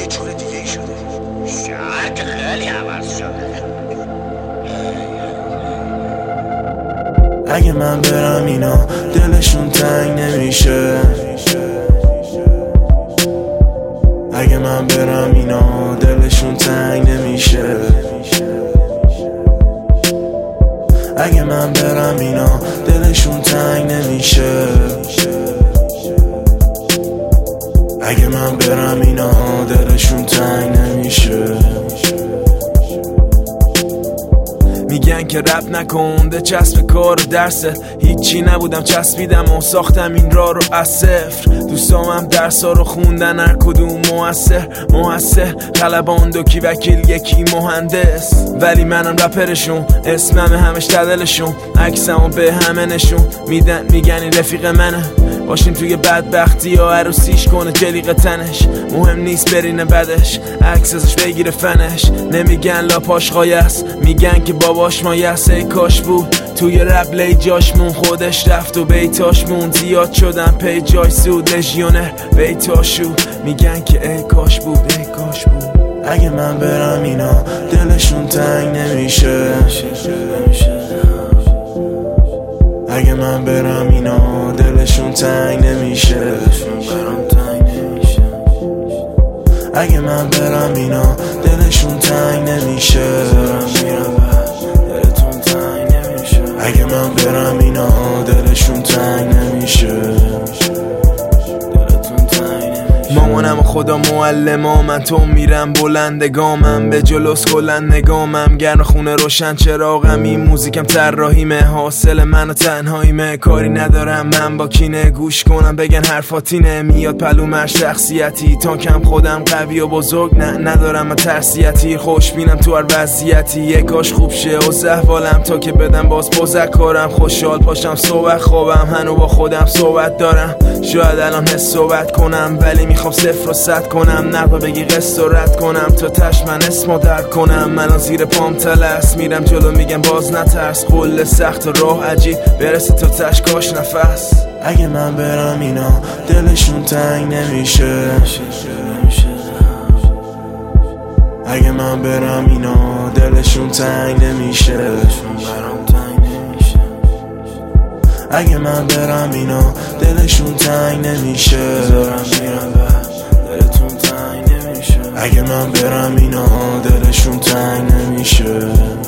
یه جور دیگه ای شده. شاید که خیلی عوض شده. اگه من برم اینا دلشون تنگ نمیشه. اگه من برم اینا دلشون تنگ نمیشه. اگه من برم اینا دلشون تنگ نمیشه. اگه من برم اینا دلشون تنگ نمیشه. میگن که رپ نکن دلچسب کار و درسه، هیچی نبودم چسبیدم و ساختم این راه رو از صفر. دوستامم درسا رو خوندن هر کدوم موثر خلبان دوکی وکیل یکی مهندس، ولی منم رپرشون، اسمم همش تدلشون، عکسمو به همه نشون میدن، میگن این رفیق منه، باشیم توی بدبختی یا عروسیش کنه جلیق تنش، مهم نیست برینه بدش عکس ازش بگیره فنش. نمیگن لاپاش قایست، میگن که باباش مایست. ای کاش بود توی رپ لی جاش مون، خودش رفت و بیتاش مون، زیاد شدن پی جای سود لژیونر بیتاشو، میگن که ای کاش بود ای کاش بود. اگه من برم اینا دلشون تنگ نمیشه. اگه من برم اینا دلشون تنگ نمیشه. اگه من برم اینا دلشون تنگ نمیشه. اگه من برم اینا دلشون تنگ نمیشه. مامانم و خدا معلمام، من تو میرم بلندگامم، به جلوس کلن نگامم، گرم خونه روشن چراغم، این موزیکم طراحیمه، حاصل من و تنهاییمه، کاری ندارم من با کینه، گوش کنم بگن حرفاتینه، میاد پلومر شخصیتی، تا کم خودم قوی و بزرگ ندارم من ترسیتی، خوشبینم تو هر وضعیتی، یک کاش خوب شه و زحوالم تا که بدم باز بزکارم، خوشحال پاشم صبح خوابم، هنو با خودم صحبت دارم، شاید الان حس صحبت کنم ولی میخوام 0 و 100 کنم، نقبه بگی قصه و رد کنم تا تش من اسمو درد کنم، من زیر پام تلس میرم جلو میگم باز نترس، قله سخت و راه عجیب برسه تا تش کاش نفس. اگه من برم اینا دلشون تنگ نمیشه. اگه من برم اینا دلشون تنگ نمیشه. اگه من برم اینا دلشون تنگ نمیشه. اگه من برم اینا دلشون تنگ نمیشه.